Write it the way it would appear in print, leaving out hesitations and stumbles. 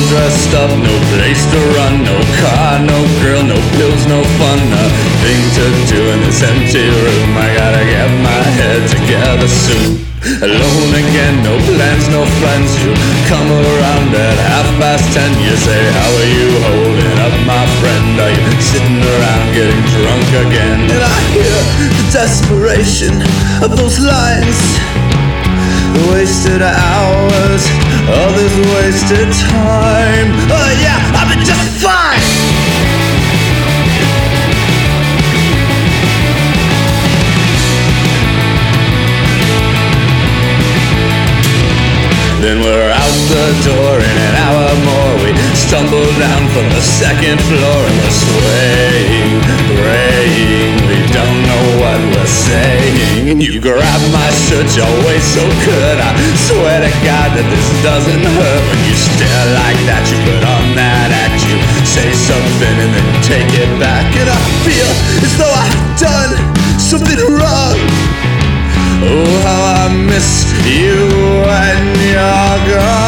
dressed up, no place to run, no car, no girl, no pills, no fun. Nothing to do in this empty room. I gotta get my head together soon. Alone again, no plans, no friends. You come around at 10:30. You say, how are you holding up, my friend? Are you sitting around getting drunk again? And I hear the desperation of those lines. The wasted hours, all this wasted time. Oh yeah, I've been just fine. Then we're out the door in an hour more. We stumble down from the second floor and we're swaying, praying. We don't know what we're saying. And you grab my shirt, your waist so good. I swear to God that this doesn't hurt. When you stare like that, you put on that act. You say something and then take it back. And I feel as though I've done something wrong. Oh, how I miss you when you're gone.